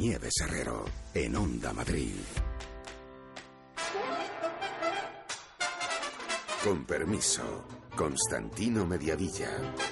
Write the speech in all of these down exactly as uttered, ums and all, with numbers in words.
Nieves Herrero, en Onda Madrid. Con permiso, Constantino Mediavilla.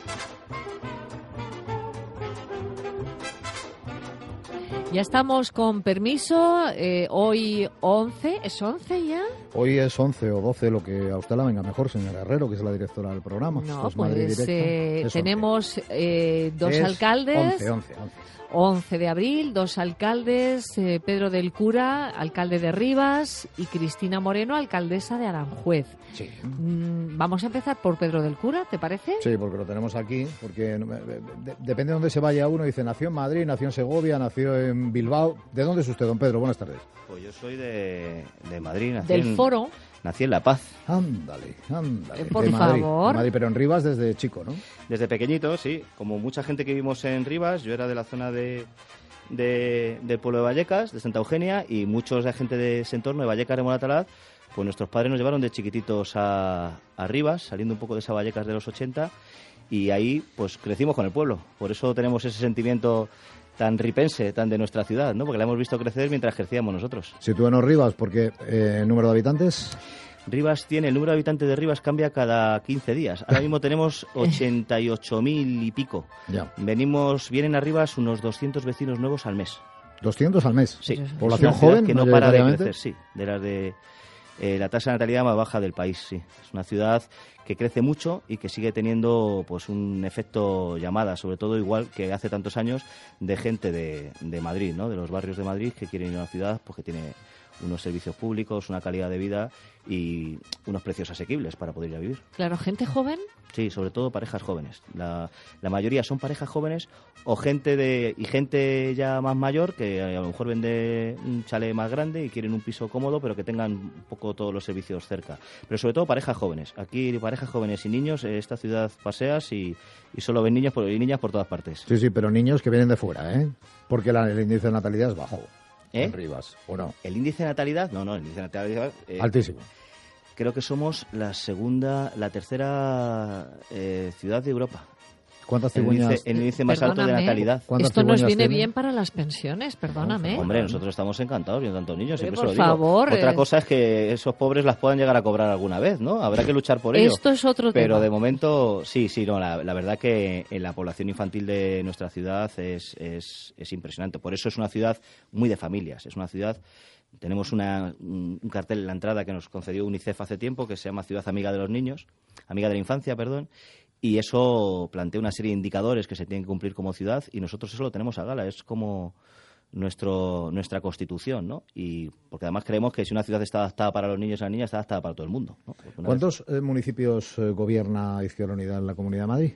Ya estamos con permiso, eh, hoy once, ¿es once ya? Hoy es once o doce, lo que a usted la venga mejor, señora Herrero, que es la directora del programa. No, es pues eh, tenemos eh, dos es alcaldes. once, once, once. once de abril, dos alcaldes, eh, Pedro del Cura, alcalde de Rivas, y Cristina Moreno, alcaldesa de Aranjuez. Sí. Mm, vamos a empezar por Pedro del Cura, ¿te parece? Sí, porque lo tenemos aquí, porque de, de, depende de dónde se vaya uno, dice, nació en Madrid, nació en Segovia, nació en Bilbao. ¿De dónde es usted, don Pedro? Buenas tardes. Pues yo soy de, de Madrid. Nací Del en, Foro. Nací en La Paz. Ándale, ándale. Eh, por de Madrid, favor. de Madrid, pero en Rivas desde chico, ¿no? Desde pequeñito, sí. Como mucha gente que vivimos en Rivas, yo era de la zona de, de, del pueblo de Vallecas, de Santa Eugenia, y muchos de la gente de ese entorno, de Vallecas de Moratalaz, pues nuestros padres nos llevaron de chiquititos a, a Rivas, saliendo un poco de esa Vallecas de los ochenta, y ahí pues crecimos con el pueblo. Por eso tenemos ese sentimiento tan ripense, tan de nuestra ciudad, ¿no? Porque la hemos visto crecer mientras crecíamos nosotros. Sitúenos Rivas, porque eh, número de habitantes... Rivas tiene, el número de habitantes de Rivas cambia cada quince días. Ahora mismo tenemos ochenta y ocho mil y pico. Ya. Venimos, vienen a Rivas unos doscientos vecinos nuevos al mes. ¿doscientos al mes? Sí. ¿Población Es una ciudad joven? que no para de mayoritariamente? crecer, sí. De las de eh, la tasa de natalidad más baja del país, sí. Es una ciudad que crece mucho y que sigue teniendo pues un efecto llamada, sobre todo igual que hace tantos años, de gente de, de Madrid, ¿no? De los barrios de Madrid que quieren ir a una ciudad pues que tiene unos servicios públicos, una calidad de vida y unos precios asequibles para poder ir a vivir. Claro, gente joven. Sí, sobre todo parejas jóvenes. La, la mayoría son parejas jóvenes o gente de y gente ya más mayor que a lo mejor vende un chalet más grande y quieren un piso cómodo, pero que tengan un poco todos los servicios cerca. Pero sobre todo parejas jóvenes. Aquí parejas jóvenes y niños, en esta ciudad paseas y, y solo ven niños por, y niñas por todas partes. Sí, sí, pero niños que vienen de fuera, ¿eh? Porque la, el índice de natalidad es bajo. ¿Eh? En Rivas, ¿o no? ¿El índice de natalidad? No, no, el índice de natalidad... Eh, Altísimo. Creo que somos la segunda, la tercera eh, ciudad de Europa. ¿Cuántas El cigüeñas? índice, el índice más alto de Perdóname, natalidad. Esto nos viene tienen? bien para las pensiones, perdóname. Hombre, nosotros estamos encantados viendo tantos niños, siempre se por lo digo. favor, Otra eh. cosa es que esos pobres las puedan llegar a cobrar alguna vez, ¿no? Habrá que luchar por ello. Esto es otro Pero tema. de momento, sí, sí, no, la, la verdad que en la población infantil de nuestra ciudad es, es, es impresionante. Por eso es una ciudad muy de familias, es una ciudad... Tenemos una, un cartel en la entrada que nos concedió UNICEF hace tiempo que se llama Ciudad Amiga de los Niños, Amiga de la Infancia, perdón, y eso plantea una serie de indicadores que se tienen que cumplir como ciudad y nosotros eso lo tenemos a gala, es como nuestro nuestra constitución, ¿no? Y porque además creemos que si una ciudad está adaptada para los niños y las niñas, está adaptada para todo el mundo, ¿no? ¿Cuántos vez... eh, municipios eh, gobierna Izquierda Unida en la Comunidad de Madrid?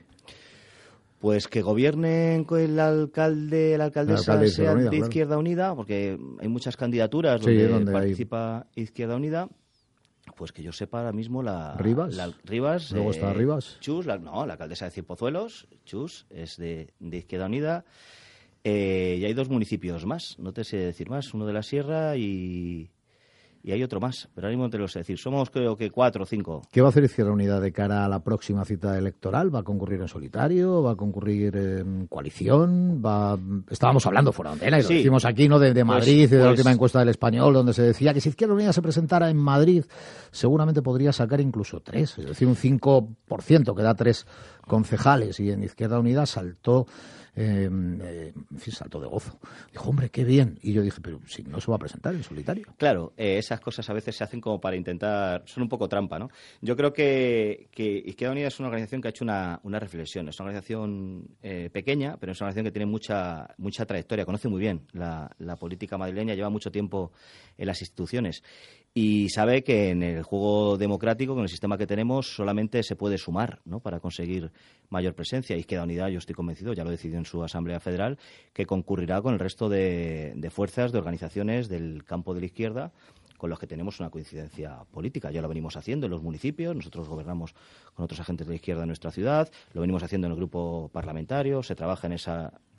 Pues que gobiernen con el alcalde, la alcaldesa alcalde sea Unida, de claro. Izquierda Unida, porque hay muchas candidaturas Sí, donde, donde participa hay... Izquierda Unida. Pues que yo sepa ahora mismo la... ¿Rivas? La, Rivas. ¿Luego eh, está Rivas? Chus, la, no, la alcaldesa de Cienpozuelos, Chus, es de, de Izquierda Unida. Eh, y hay dos municipios más, no te sé decir más, uno de la Sierra y... Y hay otro más, pero ahora mismo no te lo sé decir. Somos creo que cuatro o cinco. ¿Qué va a hacer Izquierda Unida de cara a la próxima cita electoral? ¿Va a concurrir en solitario? ¿Va a concurrir en coalición? ¿Va... Estábamos hablando fuera de antena y lo Sí. decimos aquí, ¿no? De, de Madrid Pues- y de la pues- última encuesta del Español, donde se decía que si Izquierda Unida se presentara en Madrid, seguramente podría sacar incluso tres, es decir, un cinco por ciento, que da tres concejales. Y en Izquierda Unida saltó... Eh, eh, en fin, saltó de gozo. Dijo, hombre, qué bien. Y yo dije, pero si no se va a presentar en solitario. Claro, eh, esas cosas a veces se hacen como para intentar... Son un poco trampa, ¿no? Yo creo que, que Izquierda Unida es una organización que ha hecho una, una reflexión. Es una organización eh, pequeña, pero es una organización que tiene mucha mucha trayectoria. Conoce muy bien la, la política madrileña, lleva mucho tiempo en las instituciones. Y sabe que en el juego democrático, con el sistema que tenemos, solamente se puede sumar, ¿no? Para conseguir mayor presencia. Izquierda Unida, yo estoy convencido, ya lo decidió en su Asamblea Federal, que concurrirá con el resto de, de fuerzas, de organizaciones del campo de la izquierda, con los que tenemos una coincidencia política. Ya lo venimos haciendo en los municipios, nosotros gobernamos con otros agentes de la izquierda en nuestra ciudad, lo venimos haciendo en el grupo parlamentario, se trabaja en esa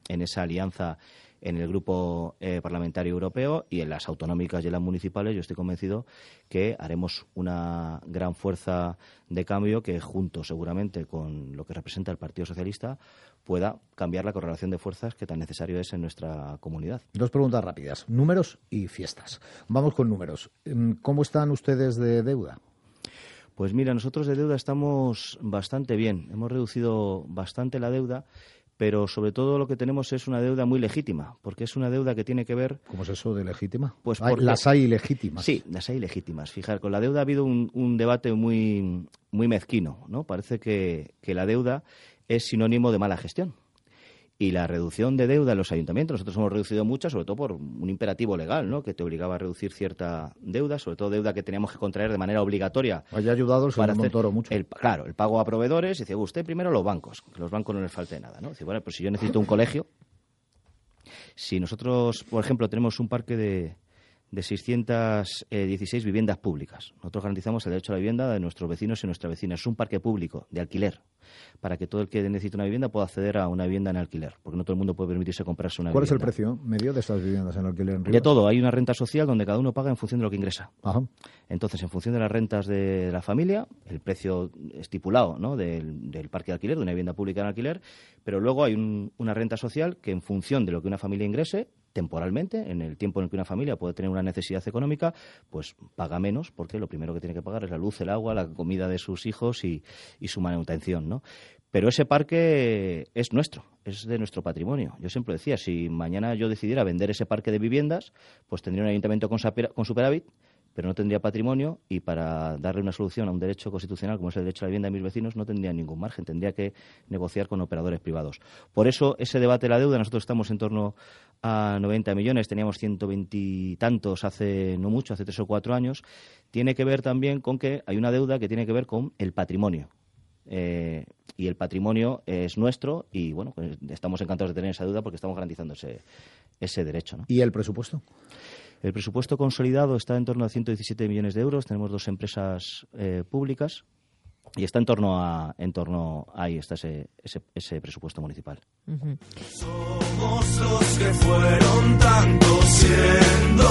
en esa alianza en el grupo eh, parlamentario europeo, y en las autonómicas y en las municipales yo estoy convencido que haremos una gran fuerza de cambio que, junto seguramente con lo que representa el Partido Socialista, pueda cambiar la correlación de fuerzas que tan necesario es en nuestra comunidad. Dos preguntas rápidas. Números y fiestas. Vamos con números. ¿Cómo están ustedes de deuda? Pues mira, nosotros de deuda estamos bastante bien. Hemos reducido bastante la deuda, pero sobre todo lo que tenemos es una deuda muy legítima, porque es una deuda que tiene que ver... ¿Cómo es eso de legítima? Pues hay, porque... las hay legítimas. Sí, las hay legítimas. Fijar, con la deuda ha habido un, un debate muy, muy mezquino, ¿no? Parece que, que la deuda es sinónimo de mala gestión. Y la reducción de deuda en los ayuntamientos, nosotros hemos reducido mucha, sobre todo por un imperativo legal, ¿no?, que te obligaba a reducir cierta deuda, sobre todo deuda que teníamos que contraer de manera obligatoria. Haya ayudado el señor Montoro mucho. El, claro, el pago a proveedores. Dice, usted primero los bancos, que los bancos no les falte nada, ¿no? Dice, bueno, pues si yo necesito un colegio, si nosotros, por ejemplo, tenemos un parque de, de seiscientas dieciséis viviendas públicas, nosotros garantizamos el derecho a la vivienda de nuestros vecinos y nuestras vecinas. Es un parque público de alquiler, para que todo el que necesite una vivienda pueda acceder a una vivienda en alquiler, porque no todo el mundo puede permitirse comprarse una ¿Cuál vivienda. ¿Cuál es el precio medio de estas viviendas en alquiler en Rivas? De todo. Hay una renta social donde cada uno paga en función de lo que ingresa. Ajá. Entonces, en función de las rentas de la familia, el precio estipulado, ¿no?, del, del parque de alquiler, de una vivienda pública en alquiler, pero luego hay un, una renta social que, en función de lo que una familia ingrese, temporalmente, en el tiempo en el que una familia puede tener una necesidad económica, pues paga menos, porque lo primero que tiene que pagar es la luz, el agua, la comida de sus hijos y, y su manutención, ¿no? Pero ese parque es nuestro, es de nuestro patrimonio. Yo siempre decía, si mañana yo decidiera vender ese parque de viviendas, pues tendría un ayuntamiento con, con superávit, pero no tendría patrimonio, y para darle una solución a un derecho constitucional como es el derecho a la vivienda de mis vecinos no tendría ningún margen, tendría que negociar con operadores privados. Por eso ese debate de la deuda, nosotros estamos en torno a noventa millones, teníamos ciento veinte y tantos hace no mucho, hace tres o cuatro años, tiene que ver también con que hay una deuda que tiene que ver con el patrimonio. Eh, y el patrimonio es nuestro y, bueno, pues estamos encantados de tener esa deuda porque estamos garantizando ese, ese derecho, ¿no? ¿Y el presupuesto? El presupuesto consolidado está en torno a ciento diecisiete millones de euros. Tenemos dos empresas eh, públicas y está en torno a, en torno a ahí está ese, ese, ese presupuesto municipal. Uh-huh. Somos los que fueron tanto siendo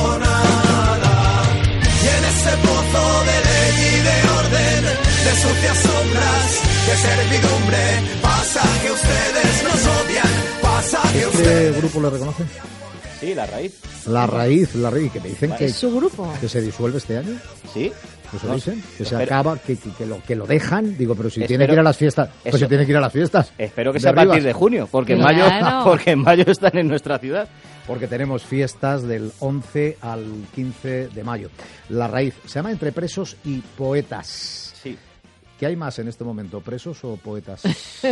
nada, y en ese pozo de ley y de orden, de sucias sombras, de servidumbre, pasa que ustedes nos odian, pasa que ¿Este ustedes... grupo le reconoce? Sí, La Raíz. La Raíz, La Raíz, que me dicen que, ¿Es su grupo? que se disuelve este año. Sí. Eso No, dicen, que se espero- acaba, que, que, que lo, que lo dejan. Digo, pero si Espero- tiene que ir a las fiestas, pues eso. si tiene que ir a las fiestas. Espero que de sea a partir Rivas. de junio, porque en Claro. mayo, porque en mayo están en nuestra ciudad. Porque tenemos fiestas del once al quince de mayo. La Raíz se llama Entre presos y poetas. Sí. ¿Qué hay más en este momento, presos o poetas?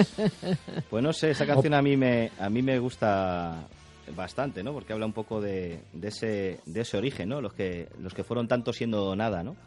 Pues no sé, esa canción a mí me a mí me gusta bastante, ¿no? Porque habla un poco de, de ese de ese origen, ¿no? Los que los que fueron tanto siendo nada, ¿no?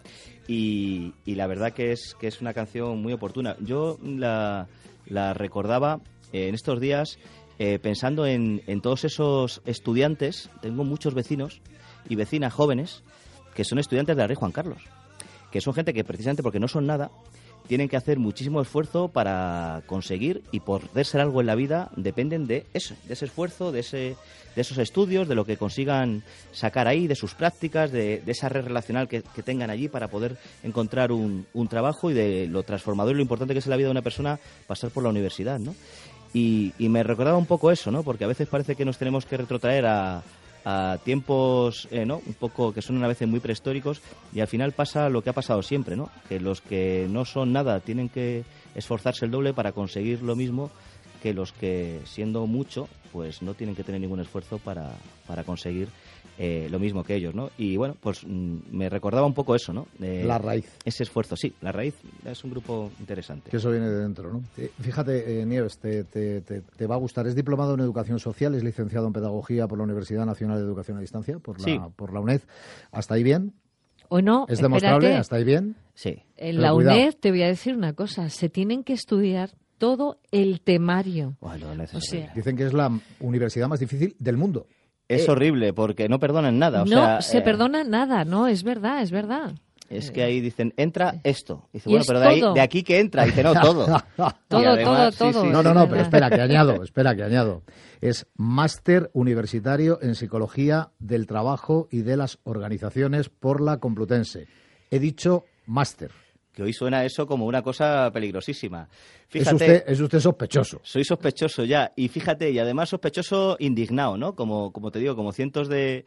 Y, y la verdad que es que es una canción muy oportuna. Yo la, la recordaba eh, en estos días eh, pensando en, en todos esos estudiantes. Tengo muchos vecinos y vecinas jóvenes que son estudiantes de la Rey Juan Carlos, que son gente que precisamente porque no son nada tienen que hacer muchísimo esfuerzo para conseguir y poder ser algo en la vida, dependen de eso, de ese esfuerzo, de ese de esos estudios, de lo que consigan sacar ahí, de sus prácticas, de, de esa red relacional que, que tengan allí para poder encontrar un, un trabajo, y de lo transformador y lo importante que es en la vida de una persona pasar por la universidad, ¿no? Y, y me recordaba un poco eso, ¿no? Porque a veces parece que nos tenemos que retrotraer a, a tiempos, eh, ¿no? Un poco que son a veces muy prehistóricos, y al final pasa lo que ha pasado siempre, ¿no? Que los que no son nada tienen que esforzarse el doble para conseguir lo mismo que los que, siendo mucho, pues no tienen que tener ningún esfuerzo para, para conseguir eh, lo mismo que ellos, ¿no? Y bueno, pues mm, me recordaba un poco eso, ¿no? Eh, La Raíz. Ese esfuerzo, sí. La Raíz es un grupo interesante. Que eso viene de dentro, ¿no? Eh, Fíjate, eh, Nieves, te, te, te, te va a gustar. Es diplomado en Educación Social, es licenciado en Pedagogía por la Universidad Nacional de Educación a Distancia, por la, Sí. por la UNED. ¿Hasta ahí bien? ¿O no? ¿Es demostrable? Espérate. ¿Hasta ahí bien? Sí. En Pero la cuidado. UNED te voy a decir una cosa, se tienen que estudiar todo el temario. Bueno, no es O sea, horrible. Dicen que es la universidad más difícil del mundo. Es eh, horrible porque no perdonan nada. O no sea, se eh, perdona nada, no, es verdad, es verdad. Es que ahí dicen, entra esto. Dice, ¿Y bueno, es pero de, ahí, todo? de aquí que entra. Dice, no, todo. Todo, Y además, todo, sí, todo. sí, No, no, sí. no, pero espera, que añado, espera, que añado. Es máster universitario en Psicología del Trabajo y de las Organizaciones por la Complutense. He dicho máster. Que hoy suena eso como una cosa peligrosísima. Fíjate, Es usted, es usted sospechoso. soy sospechoso ya. Y fíjate, y además sospechoso indignado, ¿no? Como, como te digo, como cientos de,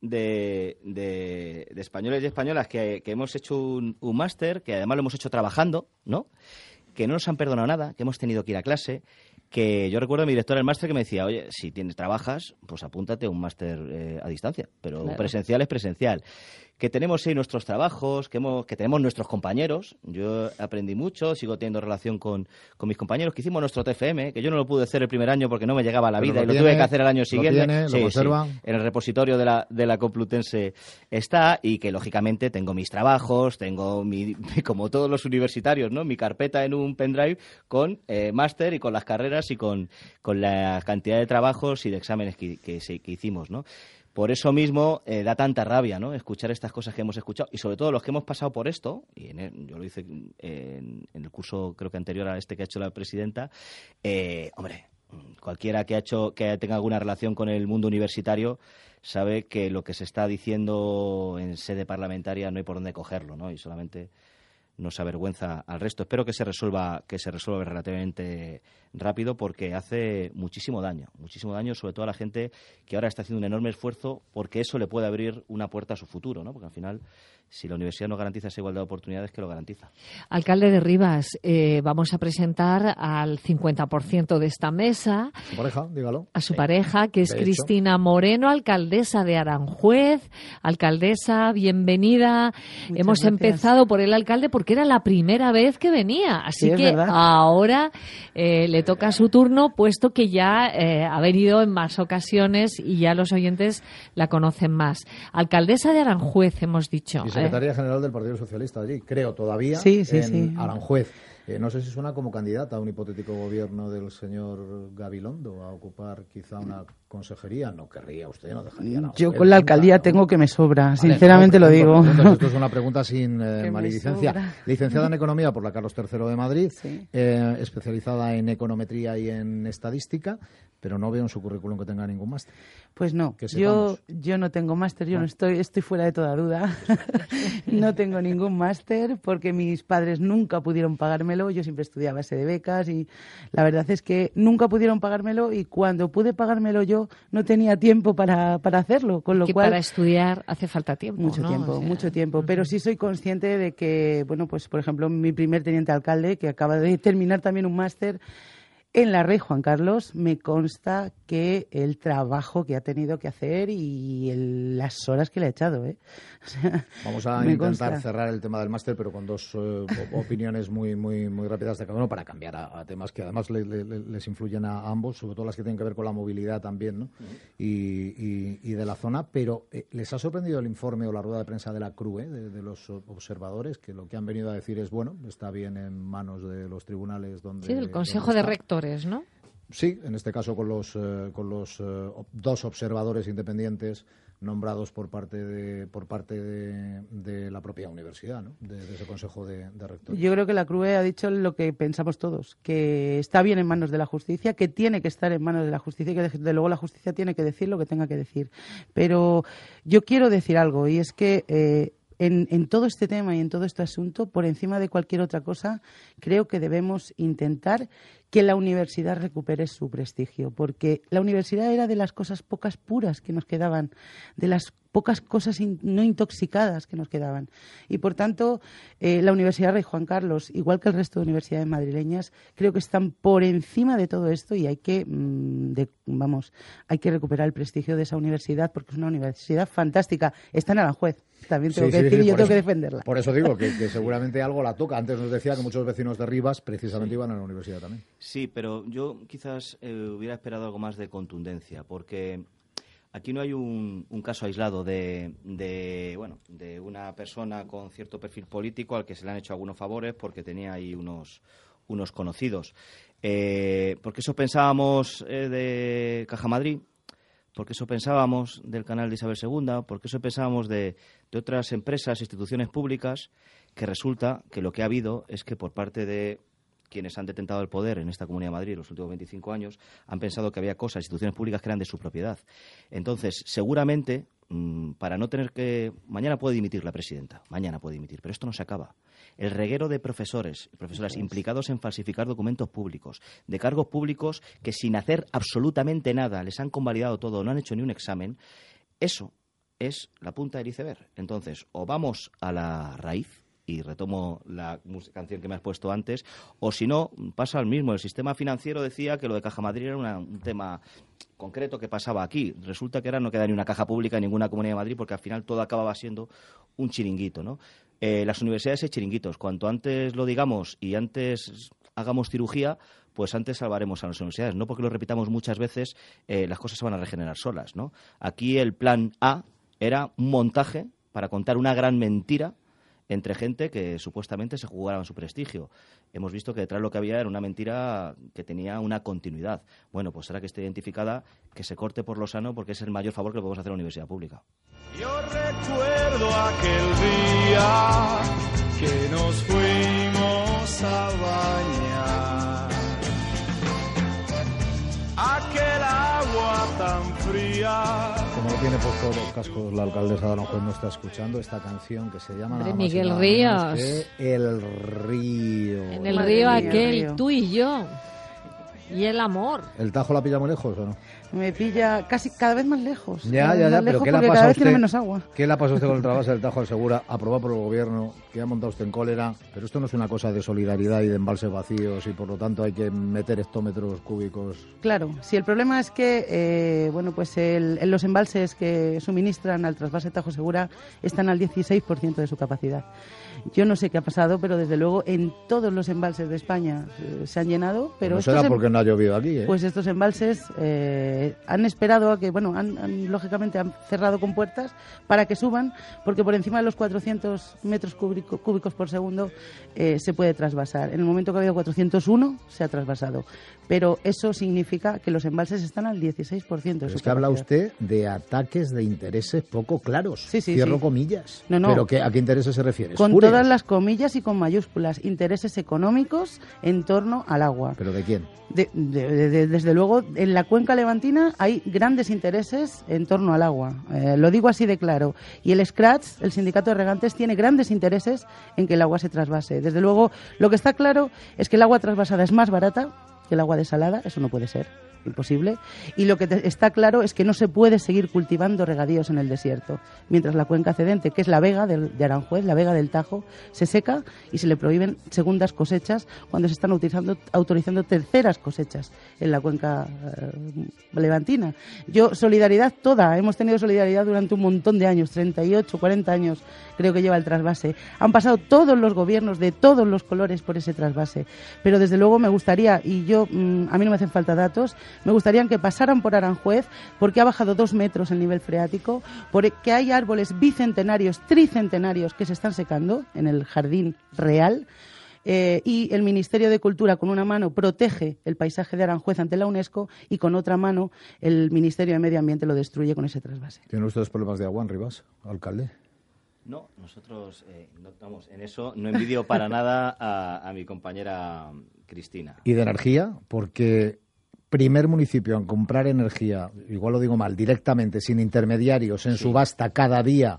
de, de, de españoles y españolas que, que hemos hecho un, un máster, que además lo hemos hecho trabajando, ¿no? Que no nos han perdonado nada, que hemos tenido que ir a clase, que yo recuerdo a mi director del máster que me decía, oye, si tienes trabajas, pues apúntate a un máster eh, a distancia, pero Claro. presencial es presencial. Que tenemos ahí nuestros trabajos, que, hemos, que tenemos nuestros compañeros. Yo aprendí mucho, sigo teniendo relación con, con mis compañeros, que hicimos nuestro T F M, que yo no lo pude hacer el primer año porque no me llegaba la Pero vida lo y lo tiene, tuve que hacer el año lo siguiente. tiene, lo Sí, sí. conserva. En el repositorio de la, de la Complutense está, y que lógicamente tengo mis trabajos, tengo mi, como todos los universitarios, ¿no? Mi carpeta en un pendrive con eh, máster y con las carreras y con, con la cantidad de trabajos y de exámenes que, que, se- que hicimos, ¿no? Por eso mismo eh, da tanta rabia, ¿no? Escuchar estas cosas que hemos escuchado, y sobre todo los que hemos pasado por esto, y en el- yo lo hice en, en el curso creo que anterior a este que ha hecho la presidenta, eh, hombre, cualquiera que ha hecho que tenga alguna relación con el mundo universitario sabe que lo que se está diciendo en sede parlamentaria no hay por dónde cogerlo, ¿no? Y solamente nos avergüenza al resto. Espero que se resuelva que se resuelva relativamente rápido, porque hace muchísimo daño, muchísimo daño, sobre todo a la gente que ahora está haciendo un enorme esfuerzo, porque eso le puede abrir una puerta a su futuro, ¿no? Porque al final, si la universidad no garantiza esa igualdad de oportunidades, que lo garantiza. Alcalde de Rivas, eh, vamos a presentar al cincuenta por ciento de esta mesa, Su pareja, dígalo. a su pareja, que es De hecho. Cristina Moreno, alcaldesa de Aranjuez. Alcaldesa, bienvenida. Muchas Hemos gracias. empezado por el alcalde porque era la primera vez que venía. Así Sí, es que verdad. ahora eh, le toca su turno, puesto que ya eh, ha venido en más ocasiones y ya los oyentes la conocen más. Alcaldesa de Aranjuez, hemos dicho. Y ¿eh? secretaria general del Partido Socialista allí, creo, todavía, Sí, sí, en sí. Aranjuez. Eh, no sé si suena como candidata a un hipotético gobierno del señor Gabilondo a ocupar quizá una consejería. No querría usted, no dejaría Aranjuez. Yo con la alcaldía nunca, ¿no? tengo que me sobra, Vale, sinceramente no, lo pregunto, digo. pregunto, esto es una pregunta sin eh, Que me maledicencia. sobra. Licenciada en Economía por la Carlos tercero de Madrid, Sí. eh, especializada en econometría y en estadística, pero no veo en su currículum que tenga ningún máster. Pues no, Que yo, sepamos. yo no tengo máster, yo No. no estoy, estoy fuera de toda duda. No tengo ningún máster porque mis padres nunca pudieron pagármelo. Yo siempre estudiaba base de becas y la verdad es que nunca pudieron pagármelo, y cuando pude pagármelo yo no tenía tiempo para, para hacerlo, con lo Que cual para estudiar hace falta tiempo. mucho ¿no? tiempo, O sea, mucho tiempo. Pero sí soy consciente de que, bueno, pues por ejemplo, mi primer teniente alcalde, que acaba de terminar también un máster en la Rey Juan Carlos, me consta que el trabajo que ha tenido que hacer y el- las horas que le ha echado, ¿eh? O sea, Vamos a me intentar consta. cerrar el tema del máster, pero con dos eh, o- opiniones muy muy muy rápidas de cada uno para cambiar a, a temas que además le- le- le- les influyen a ambos, sobre todo las que tienen que ver con la movilidad también, ¿no? y, y- y de la zona. Pero eh, ¿les ha sorprendido el informe o la rueda de prensa de la C R U E, de, de los observadores, que lo que han venido a decir es, bueno, está bien en manos de los tribunales donde... Sí, del Consejo donde de está? Rectores, ¿no? Sí, en este caso con los eh, con los eh, ob- dos observadores independientes nombrados por parte de por parte de, de la propia universidad, ¿no? De, de ese consejo de, de rectores. Yo creo que la C R U E ha dicho lo que pensamos todos, que está bien en manos de la justicia, que tiene que estar en manos de la justicia y que desde luego la justicia tiene que decir lo que tenga que decir. Pero yo quiero decir algo, y es que eh, en, en todo este tema y en todo este asunto, por encima de cualquier otra cosa, creo que debemos intentar que la universidad recupere su prestigio, porque la universidad era de las cosas pocas puras que nos quedaban, de las pocas cosas in- no intoxicadas que nos quedaban. Y, por tanto, eh, la Universidad Rey Juan Carlos, igual que el resto de universidades madrileñas, creo que están por encima de todo esto, y hay que, mm, de- vamos, hay que recuperar el prestigio de esa universidad, porque es una universidad fantástica. Está en Aranjuez, también tengo Sí, que sí, decir, sí, y yo por tengo que eso- defenderla. Por eso digo que, que seguramente algo la toca. Antes nos decía que muchos vecinos de Rivas precisamente iban a la universidad también. Sí, pero yo quizás eh, hubiera esperado algo más de contundencia, porque aquí no hay un, un caso aislado de, de, bueno, de una persona con cierto perfil político al que se le han hecho algunos favores porque tenía ahí unos, unos conocidos. Eh, porque eso pensábamos eh, de Caja Madrid, porque eso pensábamos del canal de Isabel segunda, porque eso pensábamos de, de otras empresas, instituciones públicas, que resulta que lo que ha habido es que por parte de quienes han detentado el poder en esta Comunidad de Madrid los últimos veinticinco años, han pensado que había cosas, instituciones públicas que eran de su propiedad. Entonces, seguramente, mmm, para no tener que... Mañana puede dimitir la presidenta, mañana puede dimitir, pero esto no se acaba. El reguero de profesores y profesoras implicados en falsificar documentos públicos, de cargos públicos que sin hacer absolutamente nada les han convalidado todo, no han hecho ni un examen, eso es la punta del iceberg. Entonces, o vamos a la raíz, y retomo la canción que me has puesto antes, o si no, pasa al mismo. El sistema financiero decía que lo de Caja Madrid era una, un tema concreto que pasaba aquí. Resulta que ahora no queda ni una caja pública en ninguna Comunidad de Madrid porque al final todo acababa siendo un chiringuito, ¿no? Eh, las universidades es chiringuitos. Cuanto antes lo digamos y antes hagamos cirugía, pues antes salvaremos a las universidades. No porque lo repitamos muchas veces, eh, las cosas se van a regenerar solas, ¿no? Aquí el plan A era un montaje para contar una gran mentira entre gente que supuestamente se jugaban su prestigio. Hemos visto que detrás lo que había era una mentira que tenía una continuidad. Bueno, pues ahora que esté identificada, que se corte por lo sano, porque es el mayor favor que le podemos hacer a la universidad pública. Yo recuerdo aquel día que nos fuimos a bañar, aquel agua tan fría. Como no tiene puesto los cascos la alcaldesa de Aranjuez, no está escuchando esta canción que se llama Hombre, nada más y Miguel nada Ríos. menos que El Río. En el Madre río mía, aquel, río. tú y yo. Y el amor. ¿El Tajo la pilla muy lejos o no? Me pilla casi cada vez más lejos. Ya, cada ya, vez ya, más pero lejos ¿qué le ha porque pasado cada a vez tiene usted? menos agua. ¿Qué le ha pasado a usted con el trasvase del Tajo al Segura, aprobado por el Gobierno, que ha montado usted en cólera? Pero esto no es una cosa de solidaridad y de embalses vacíos y por lo tanto hay que meter hectómetros cúbicos. Claro, si el problema es que eh, bueno, pues el, en los embalses que suministran al trasvase Tajo Segura están al dieciséis por ciento de su capacidad. Yo no sé qué ha pasado, pero desde luego en todos los embalses de España eh, se han llenado. Pero no estos será em- porque no ha llovido aquí, ¿eh? Pues estos embalses eh, han esperado a que, bueno, han, han, lógicamente han cerrado con puertas para que suban, porque por encima de los cuatrocientos metros cúbico, cúbicos por segundo eh, se puede trasvasar. En el momento que ha habido cuatrocientos uno se ha trasvasado. Pero eso significa que los embalses están al dieciséis por ciento de Pero su es que habla capacidad. usted de ataques de intereses poco claros. Sí, sí, Cierro sí. comillas. No, no. ¿Pero qué, a qué intereses se refiere? Con ¿Espurios? todas las comillas y con mayúsculas, intereses económicos en torno al agua. ¿Pero de quién? De- de- de- de- desde luego, en la cuenca levantina hay grandes intereses en torno al agua. Eh, lo digo así de claro. Y el Scratch, el sindicato de regantes, tiene grandes intereses en que el agua se trasvase. Desde luego, lo que está claro es que el agua trasvasada es más barata que el agua desalada. Eso no puede ser. Imposible. Y lo que te- está claro es que no se puede seguir cultivando regadíos en el desierto, mientras la cuenca cedente, que es la vega del, de Aranjuez, la vega del Tajo, se seca y se le prohíben segundas cosechas cuando se están utilizando, autorizando terceras cosechas en la cuenca eh, levantina. Yo, solidaridad toda, hemos tenido solidaridad durante un montón de años, treinta y ocho, cuarenta años creo que lleva el trasvase. Han pasado todos los gobiernos de todos los colores por ese trasvase, pero desde luego me gustaría, y yo, mm, a mí no me hacen falta datos, me gustaría que pasaran por Aranjuez, porque ha bajado dos metros el nivel freático, porque hay árboles bicentenarios, tricentenarios que se están secando en el jardín real. Eh, y el Ministerio de Cultura con una mano protege el paisaje de Aranjuez ante la UNESCO y con otra mano el Ministerio de Medio Ambiente lo destruye con ese trasvase. ¿Tienen ustedes problemas de agua en Rivas, alcalde? No, nosotros, eh, no, vamos, en eso no envidio para nada a, a mi compañera Cristina. Y de energía, porque primer municipio en comprar energía, igual lo digo mal, directamente, sin intermediarios, en Sí. subasta cada día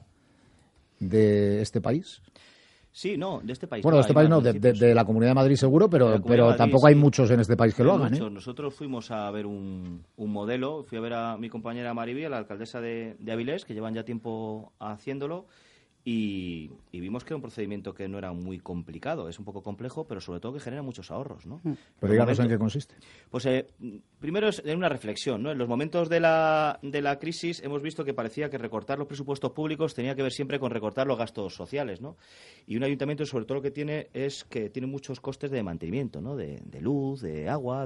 de este país. Sí, no, de este país. Bueno, de este hay país más no, de, de- municipios. de la Comunidad de Madrid seguro, De pero, la Comunidad pero de Madrid, tampoco hay sí. muchos en este país que lo Hay hagan, ¿eh? muchos. Nosotros fuimos a ver un, un modelo, fui a ver a mi compañera Mariby, a la alcaldesa de, de Avilés, que llevan ya tiempo haciéndolo, y, y vimos que era un procedimiento que no era muy complicado, es un poco complejo, pero sobre todo que genera muchos ahorros, ¿no? Pero Los díganos en momentos- qué consiste. Pues eh, primero es en una reflexión, ¿no? En los momentos de la, de la crisis hemos visto que parecía que recortar los presupuestos públicos tenía que ver siempre con recortar los gastos sociales, ¿no? Y un ayuntamiento sobre todo lo que tiene es que tiene muchos costes de mantenimiento, ¿no? De, de luz, de agua, de,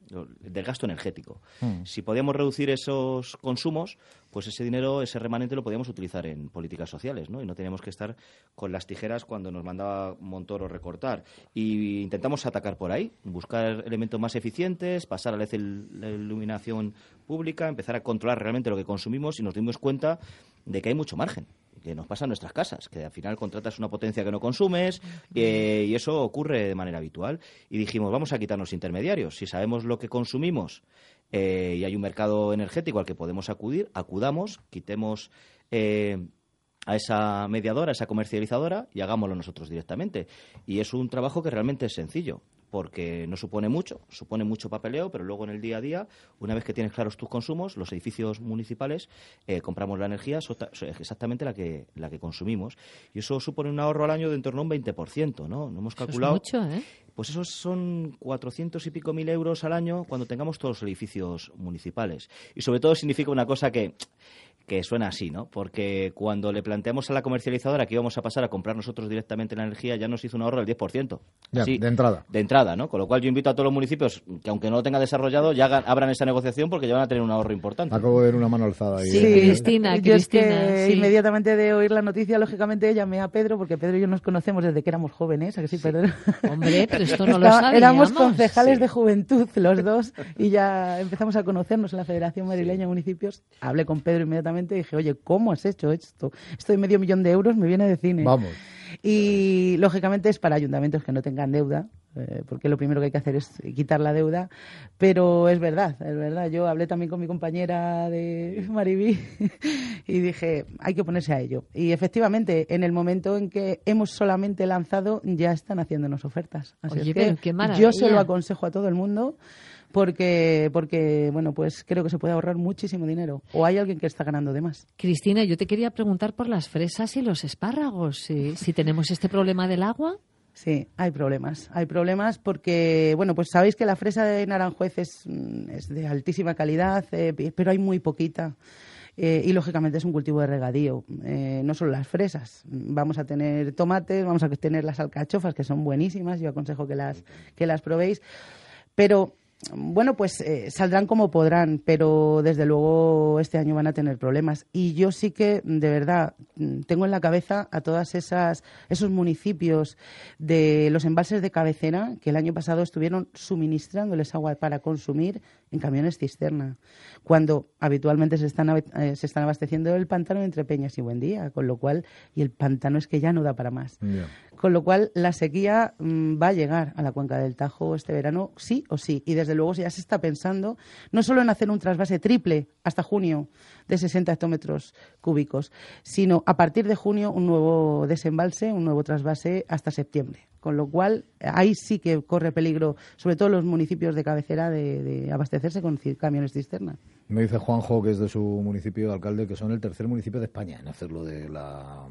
del gasto energético. Mm. Si podíamos reducir esos consumos, pues ese dinero, ese remanente lo podíamos utilizar en políticas sociales, ¿no? Y no teníamos que estar con las tijeras cuando nos mandaba Montoro recortar. Y intentamos atacar por ahí, buscar elementos más eficientes, pasar a la, la iluminación pública, empezar a controlar realmente lo que consumimos y nos dimos cuenta de que hay mucho margen, que nos pasa en nuestras casas, que al final contratas una potencia que no consumes eh, y eso ocurre de manera habitual. Y dijimos, vamos a quitarnos intermediarios. Si sabemos lo que consumimos eh, y hay un mercado energético al que podemos acudir, acudamos, quitemos eh, a esa mediadora, a esa comercializadora y hagámoslo nosotros directamente. Y es un trabajo que realmente es sencillo, porque no supone mucho, supone mucho papeleo, pero luego en el día a día, una vez que tienes claros tus consumos, los edificios municipales, eh, compramos la energía exactamente la que la que consumimos. Y eso supone un ahorro al año de en torno a un veinte por ciento, ¿no? No hemos calculado. Eso es mucho, ¿eh? Pues esos son cuatrocientos y pico mil euros al año cuando tengamos todos los edificios municipales. Y sobre todo significa una cosa que... que suena así, ¿no? Porque cuando le planteamos a la comercializadora que íbamos a pasar a comprar nosotros directamente la energía, ya nos hizo un ahorro del diez por ciento. Ya, Sí, de entrada. De entrada, ¿no? Con lo cual yo invito a todos los municipios que, aunque no lo tenga desarrollado, ya hagan, abran esa negociación porque ya van a tener un ahorro importante. Acabo de ver una mano alzada ahí. Sí, ¿eh? Cristina, yo es Cristina, que sí. inmediatamente de oír la noticia, lógicamente llamé a Pedro, porque Pedro y yo nos conocemos desde que éramos jóvenes, ¿a que sí, Pedro? Hombre, pero esto no lo Estaba- sabíamos. Éramos concejales Sí. de juventud los dos y ya empezamos a conocernos en la Federación Madrileña de Municipios. Hablé con Pedro inmediatamente y dije, oye, ¿cómo has hecho esto? Esto de medio millón de euros me viene de cine. Vamos. Y lógicamente es para ayuntamientos que no tengan deuda, eh, porque lo primero que hay que hacer es quitar la deuda, pero es verdad, es verdad. Yo hablé también con mi compañera de Maribí y dije, hay que ponerse a ello. Y efectivamente, en el momento en que hemos solamente lanzado, ya están haciéndonos ofertas. Así Oye, es pero que qué maravilla. yo se lo aconsejo a todo el mundo. Porque, porque, bueno, pues creo que se puede ahorrar muchísimo dinero. O hay alguien que está ganando de más. Cristina, yo te quería preguntar por las fresas y los espárragos. Si, si tenemos este problema del agua. Sí, hay problemas. Hay problemas porque, bueno, pues sabéis que la fresa de Naranjuez es, mm, es de altísima calidad, eh, pero hay muy poquita. Eh, y lógicamente es un cultivo de regadío, eh, no solo las fresas. Vamos a tener tomates, vamos a tener las alcachofas, que son buenísimas, yo aconsejo que las, que las probéis. Pero, bueno, pues eh, saldrán como podrán, pero desde luego este año van a tener problemas. Y yo sí que, de verdad, tengo en la cabeza a todas esas esos municipios de los embalses de cabecera que el año pasado estuvieron suministrándoles agua para consumir en camiones cisterna, cuando habitualmente se están, eh, se están abasteciendo el pantano entre Peñas y Buendía, con lo cual, y el pantano es que ya no da para más. Ya. Con lo cual, la sequía mmm, va a llegar a la cuenca del Tajo este verano, sí o sí. Y desde luego ya se está pensando no solo en hacer un trasvase triple hasta junio de sesenta hectómetros cúbicos, sino a partir de junio un nuevo desembalse, un nuevo trasvase hasta septiembre. Con lo cual, ahí sí que corre peligro, sobre todo los municipios de cabecera, de, de abastecerse con ci- camiones cisterna. Me dice Juanjo, que es de su municipio de alcalde, que son el tercer municipio de España en hacerlo de la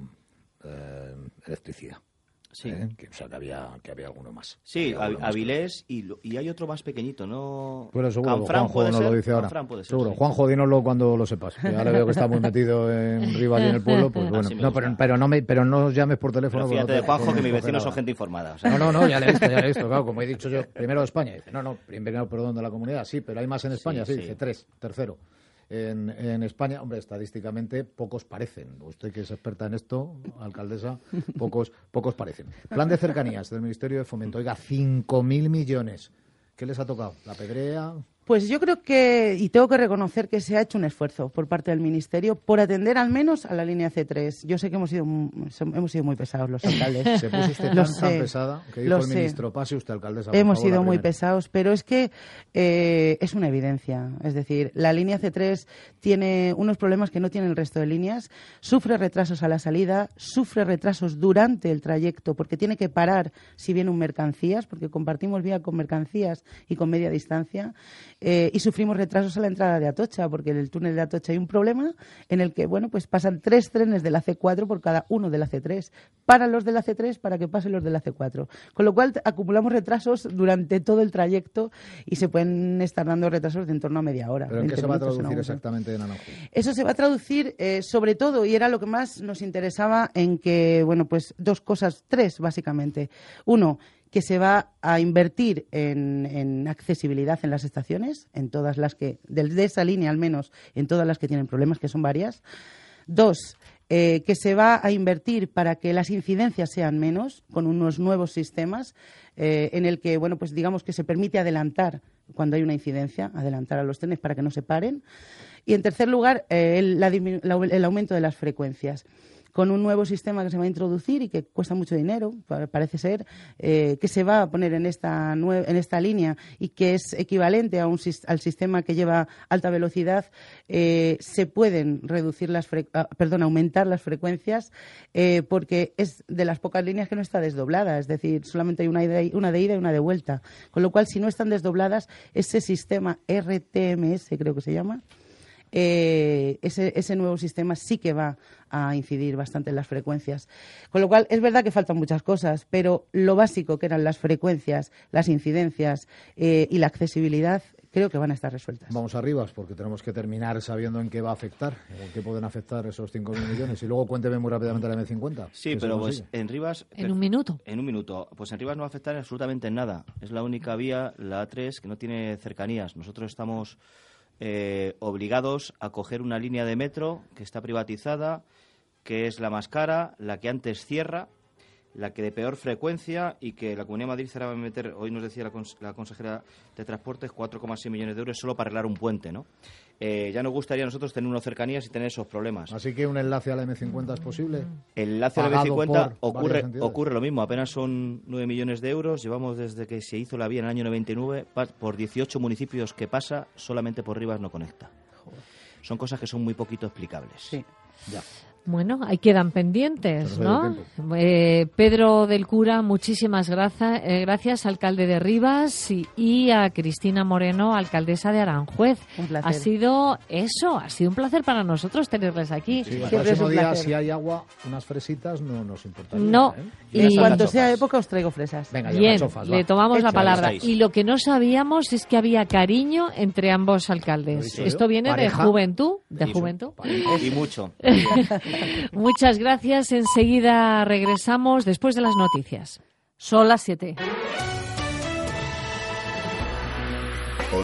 eh, electricidad. Sí. ¿Eh? Que, o sea, que había, que había alguno más. Sí, Había alguno más. Avilés y, lo- y hay otro más pequeñito, ¿no? Bueno, seguro, Canfrán Juanjo puede nos ser. lo dice ahora. Canfrán puede ser, Seguro. sí. Juanjo, dínoslo cuando lo sepas. Que ahora veo que está muy metido en Rivas y en el pueblo. Pues bueno, Así me no, gusta. pero, pero, no me, pero no os llames por teléfono. Pero porque fíjate no de te Juanjo que podemos mis coger vecinos son ahora. gente informada. O sea, No, no, no, ya le he visto, ya le he visto. Claro, como he dicho yo, primero de España. Dice, no, no, primero, perdón, de la comunidad, sí, pero hay más en España, sí, Sí, dice sí. tres, tercero. En, en España, hombre, estadísticamente pocos parecen. Usted que es experta en esto, alcaldesa, pocos, pocos parecen. Plan de cercanías del Ministerio de Fomento. Oiga, cinco mil millones. ¿Qué les ha tocado? ¿La Pedrea? Pues yo creo que, y tengo que reconocer que se ha hecho un esfuerzo por parte del Ministerio por atender al menos a la línea C tres. Yo sé que hemos sido, mu- som- hemos sido muy pesados los alcaldes. ¿Se puso usted Lo tan, tan sé, pesada? Que dijo lo el sé. ministro, pase usted, alcaldesa. por Hemos favor, sido la muy primera. pesados, pero es que eh, es una evidencia. Es decir, la línea C tres tiene unos problemas que no tiene el resto de líneas, sufre retrasos a la salida, sufre retrasos durante el trayecto porque tiene que parar si vienen mercancías, porque compartimos vía con mercancías y con media distancia, eh, y sufrimos retrasos a la entrada de Atocha, porque en el túnel de Atocha hay un problema en el que, bueno, pues pasan tres trenes de la C cuatro por cada uno de la C tres. Paran los de la C tres para que pasen los de la C cuatro. Con lo cual acumulamos retrasos durante todo el trayecto y se pueden estar dando retrasos de en torno a media hora. ¿Pero en qué veinte se va a minutos en traducir algunos. exactamente en Aranjuez? Eso se va a traducir eh, sobre todo, y era lo que más nos interesaba, en que, bueno, pues dos cosas, tres básicamente. Uno, que se va a invertir en, en accesibilidad en las estaciones, en todas las que, de esa línea al menos, en todas las que tienen problemas, que son varias. Dos, eh, que se va a invertir para que las incidencias sean menos, con unos nuevos sistemas, eh, en el que, bueno, pues digamos que se permite adelantar cuando hay una incidencia, adelantar a los trenes para que no se paren. Y en tercer lugar, eh, el, la, el aumento de las frecuencias, con un nuevo sistema que se va a introducir y que cuesta mucho dinero, parece ser, eh, que se va a poner en esta, en esta línea y que es equivalente a un, al sistema que lleva alta velocidad. Eh, se pueden reducir las fre perdón, aumentar las frecuencias eh, porque es de las pocas líneas que no está desdoblada, es decir, solamente hay una de, una de ida y una de vuelta. Con lo cual, si no están desdobladas, ese sistema R T M S, creo que se llama, Eh, ese, ese nuevo sistema sí que va a incidir bastante en las frecuencias. Con lo cual, es verdad que faltan muchas cosas, pero lo básico, que eran las frecuencias, las incidencias eh, y la accesibilidad, creo que van a estar resueltas. Vamos arriba, porque tenemos que terminar sabiendo en qué va a afectar, en qué pueden afectar esos cinco mil millones. Y luego cuénteme muy rápidamente la eme cincuenta. Sí, pero pues en Rivas... En un minuto. En un minuto. Pues en Rivas no va a afectar absolutamente en nada. Es la única vía, la A tres, que no tiene cercanías. Nosotros estamos... Eh, obligados a coger una línea de metro que está privatizada, que es la más cara, la que antes cierra, la que de peor frecuencia y que la Comunidad de Madrid se va a meter, hoy nos decía la, cons la consejera de Transportes, cuatro coma seis millones de euros solo para arreglar un puente, ¿no? Eh, ya nos gustaría a nosotros tener unas cercanías y tener esos problemas. Así que un enlace a la eme cincuenta es posible. El enlace a la eme cincuenta ocurre, ocurre lo mismo, apenas son nueve millones de euros. Llevamos desde que se hizo la vía en el año noventa y nueve, por dieciocho municipios que pasa, solamente por Rivas no conecta. Son cosas que son muy poquito explicables. Sí, ya. Bueno, ahí quedan pendientes, ¿no? Eh, Pedro del Cura, muchísimas gracias, eh, gracias, alcalde de Rivas, y, y a Cristina Moreno, alcaldesa de Aranjuez. Un placer. Ha sido eso, ha sido un placer para nosotros tenerles aquí. Sí, el próximo día, si hay agua, unas fresitas no nos importaría. No, ¿eh? Y cuando sea época os traigo fresas. Venga, bien, chofas, le va. tomamos Hecho, la palabra. estáis. Y lo que no sabíamos es que había cariño entre ambos alcaldes. Lo he dicho Esto yo. viene Pareja. de juventud, de Dicho. juventud. Y mucho. Muchas gracias. Enseguida regresamos después de las noticias. Son las siete.